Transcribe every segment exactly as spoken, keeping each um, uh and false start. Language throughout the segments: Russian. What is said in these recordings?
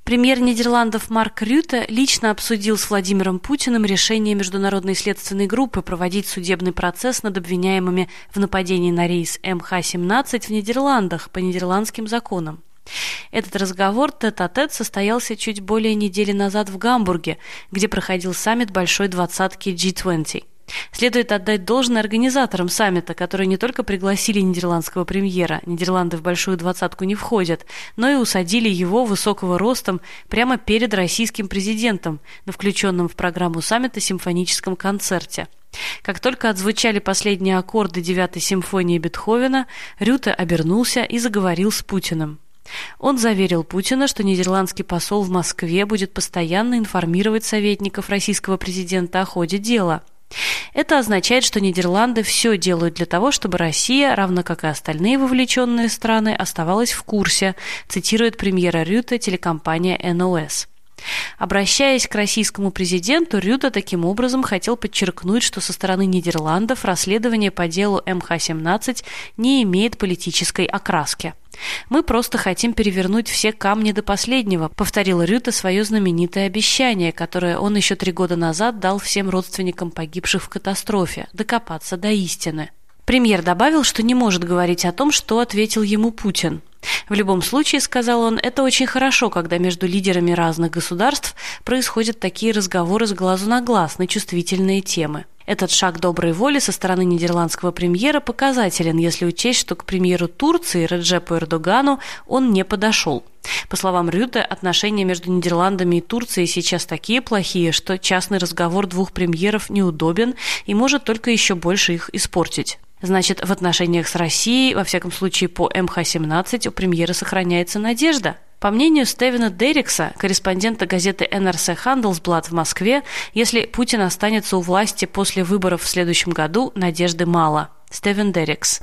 Премьер Нидерландов Марк Рютте лично обсудил с Владимиром Путиным решение Международной следственной группы проводить судебный процесс над обвиняемыми в нападении на рейс эм ха семнадцать в Нидерландах по нидерландским законам. Этот разговор тет-а-тет состоялся чуть более недели назад в Гамбурге, где проходил саммит Большой двадцатки джи двадцать. Следует отдать должное организаторам саммита, которые не только пригласили нидерландского премьера, Нидерланды в Большую двадцатку не входят, но и усадили его высокого ростом прямо перед российским президентом на включенном в программу саммита симфоническом концерте. Как только отзвучали последние аккорды девятой симфонии Бетховена, Рютте обернулся и заговорил с Путиным. Он заверил Путина, что нидерландский посол в Москве будет постоянно информировать советников российского президента о ходе дела. Это означает, что Нидерланды все делают для того, чтобы Россия, равно как и остальные вовлеченные страны, оставалась в курсе, цитирует премьера Рютте телекомпания эн о эс. Обращаясь к российскому президенту, Рютте таким образом хотел подчеркнуть, что со стороны Нидерландов расследование по делу эм ха семнадцать не имеет политической окраски. «Мы просто хотим перевернуть все камни до последнего», повторил Рютте свое знаменитое обещание, которое он еще три года назад дал всем родственникам погибших в катастрофе – докопаться до истины. Премьер добавил, что не может говорить о том, что ответил ему Путин. В любом случае, сказал он, это очень хорошо, когда между лидерами разных государств происходят такие разговоры с глазу на глаз на чувствительные темы. Этот шаг доброй воли со стороны нидерландского премьера показателен, если учесть, что к премьеру Турции Реджепу Эрдогану он не подошел. По словам Рютте, отношения между Нидерландами и Турцией сейчас такие плохие, что частный разговор двух премьеров неудобен и может только еще больше их испортить. Значит, в отношениях с Россией, во всяком случае по эм ха семнадцать, у премьера сохраняется надежда. По мнению Стевена Деррикса, корреспондента газеты эн эр си Handelsblad в Москве, если Путин останется у власти после выборов в следующем году, надежды мало. Стевен Деррикс.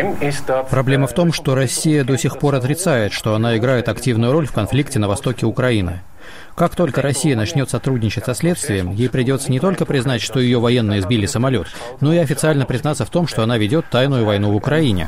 Проблема в том, что Россия до сих пор отрицает, что она играет активную роль в конфликте на востоке Украины. Как только Россия начнет сотрудничать со следствием, ей придется не только признать, что ее военные сбили самолет, но и официально признаться в том, что она ведет тайную войну в Украине.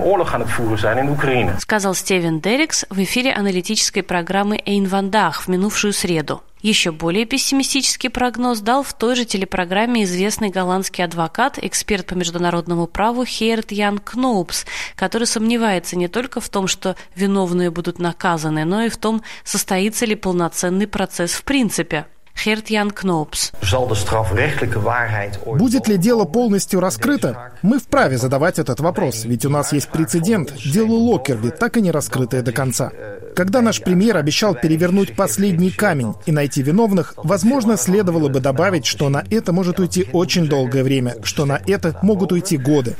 Сказал Стевен Деррикс в эфире аналитической программы «Эйн Вандах» в минувшую среду. Еще более пессимистический прогноз дал в той же телепрограмме известный голландский адвокат, эксперт по международному праву Геерт Ян Кноупс, который сомневается не только в том, что виновные будут наказаны, но и в том, состоится ли полноценный процесс в принципе. Геерт Ян Кноупс. Будет ли дело полностью раскрыто? Мы вправе задавать этот вопрос, ведь у нас есть прецедент. Дело Локкерби, так и не раскрытое до конца. Когда наш премьер обещал перевернуть последний камень и найти виновных, возможно, следовало бы добавить, что на это может уйти очень долгое время, что на это могут уйти годы.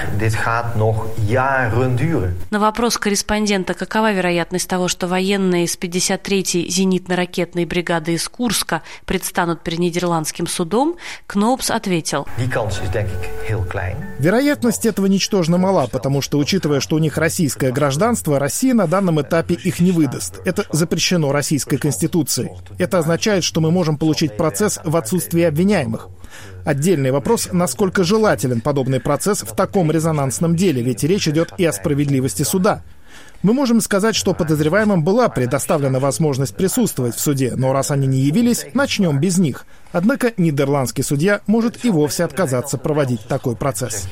На вопрос корреспондента, какова вероятность того, что военные из пятьдесят третьей зенитно-ракетной бригады из Курска предстанут перед нидерландским судом, Кноупс ответил: вероятность этого ничтожно мала, потому что, учитывая, что у них российское гражданство, Россия на данном этапе их не выдаст. Это запрещено Российской Конституцией. Это означает, что мы можем получить процесс в отсутствии обвиняемых. Отдельный вопрос, насколько желателен подобный процесс в таком резонансном деле, ведь речь идет и о справедливости суда. Мы можем сказать, что подозреваемым была предоставлена возможность присутствовать в суде, но раз они не явились, начнем без них. Однако нидерландский судья может и вовсе отказаться проводить такой процесс.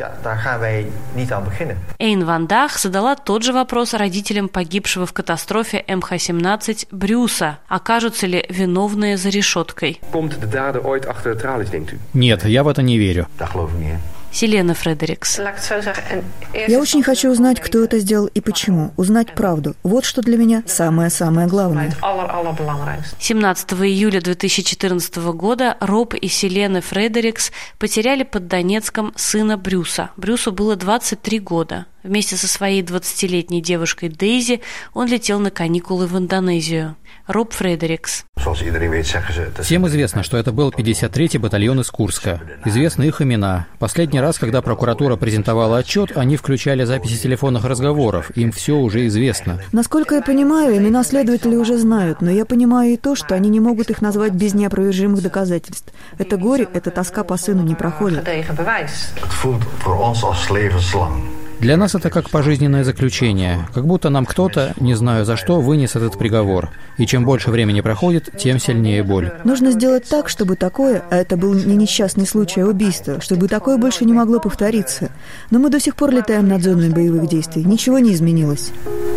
Эйн Вандах задала тот же вопрос родителям погибшего в катастрофе эм ха семнадцать Брюса. Окажутся ли виновные за решеткой? Нет, я в это не верю. Селена Фредерикс. Я очень хочу узнать, кто это сделал и почему. Узнать правду. Вот что для меня самое-самое главное. семнадцатого июля две тысячи четырнадцатого года Роб и Селена Фредерикс потеряли под Донецком сына Брюса. Брюсу было двадцать три года. Вместе со своей двадцатилетней девушкой Дейзи он летел на каникулы в Индонезию. Роб Фредерикс. Всем известно, что это был пятьдесят третий батальон из Курска. Известны их имена. Последний раз, когда прокуратура презентовала отчет, они включали записи телефонных разговоров. Им все уже известно. Насколько я понимаю, имена следователей уже знают, но я понимаю и то, что они не могут их назвать без неопровержимых доказательств. Это горе, эта тоска по сыну не проходит. Для нас это как пожизненное заключение, как будто нам кто-то, не знаю за что, вынес этот приговор. И чем больше времени проходит, тем сильнее боль. Нужно сделать так, чтобы такое, а это был не несчастный случай, а убийство, чтобы такое больше не могло повториться. Но мы до сих пор летаем над зоной боевых действий. Ничего не изменилось.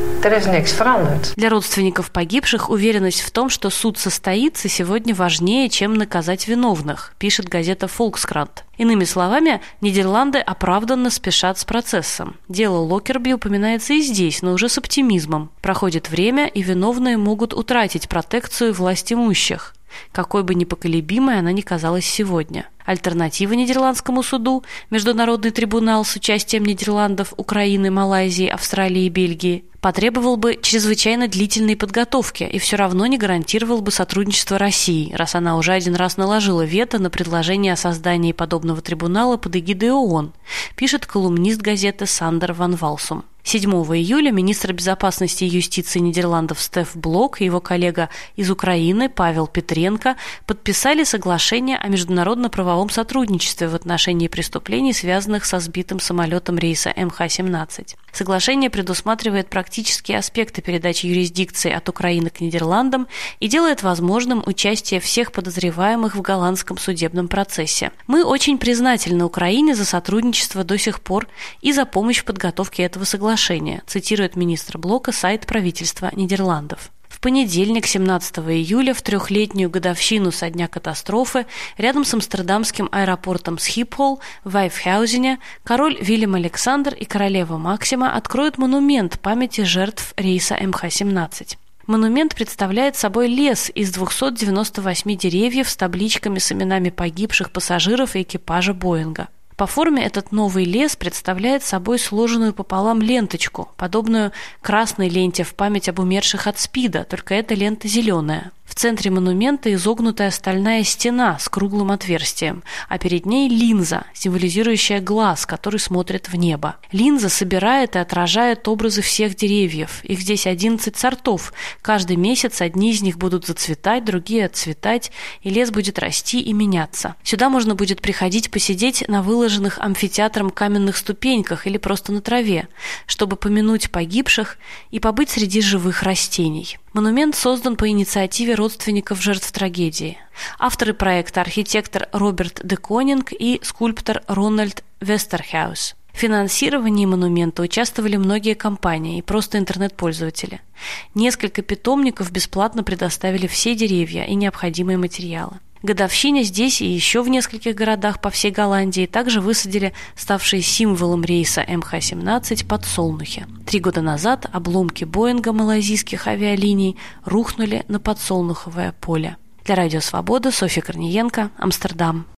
Для родственников погибших уверенность в том, что суд состоится, сегодня важнее, чем наказать виновных, пишет газета «Фолкскрант». Иными словами, Нидерланды оправданно спешат с процессом. Дело Локкерби упоминается и здесь, но уже с оптимизмом. Проходит время, и виновные могут утратить протекцию властимущих, какой бы непоколебимой она ни казалась сегодня. Альтернатива нидерландскому суду – Международный трибунал с участием Нидерландов, Украины, Малайзии, Австралии и Бельгии – потребовал бы чрезвычайно длительной подготовки и все равно не гарантировал бы сотрудничество России, раз она уже один раз наложила вето на предложение о создании подобного трибунала под эгидой ООН, пишет колумнист газеты Сандер ван Валсум. седьмого июля министр безопасности и юстиции Нидерландов Стеф Блок и его коллега из Украины Павел Петренко подписали соглашение о международно-правовом сотрудничестве в отношении преступлений, связанных со сбитым самолетом рейса эм ха семнадцать. Соглашение предусматривает практические аспекты передачи юрисдикции от Украины к Нидерландам и делает возможным участие всех подозреваемых в голландском судебном процессе. Мы очень признательны Украине за сотрудничество до сих пор и за помощь в подготовке этого соглашения, цитирует министр Блока сайт правительства Нидерландов. В понедельник, семнадцатого июля, в трехлетнюю годовщину со дня катастрофы, рядом с амстердамским аэропортом Схипхол в Вайфхаузене король Вильям Александр и королева Максима откроют монумент памяти жертв рейса эм ха семнадцать. Монумент представляет собой лес из двухсот девяноста восьми деревьев с табличками с именами погибших пассажиров и экипажа Боинга. По форме этот новый лес представляет собой сложенную пополам ленточку, подобную красной ленте в память об умерших от СПИДа, только эта лента зеленая. В центре монумента изогнутая стальная стена с круглым отверстием, а перед ней линза, символизирующая глаз, который смотрит в небо. Линза собирает и отражает образы всех деревьев. Их здесь одиннадцать сортов. Каждый месяц одни из них будут зацветать, другие отцветать, и лес будет расти и меняться. Сюда можно будет приходить посидеть на выложенных амфитеатром каменных ступеньках или просто на траве, чтобы помянуть погибших и побыть среди живых растений. Монумент создан по инициативе родственников жертв трагедии. Авторы проекта – архитектор Роберт де Конинг и скульптор Рональд Вестерхаус. В финансировании монумента участвовали многие компании и просто интернет-пользователи. Несколько питомников бесплатно предоставили все деревья и необходимые материалы. Годовщине здесь и еще в нескольких городах по всей Голландии также высадили ставшие символом рейса эм ха семнадцать подсолнухи. Три года назад обломки Боинга малайзийских авиалиний рухнули на подсолнуховое поле. Для Радио Свобода Софья Корниенко, Амстердам.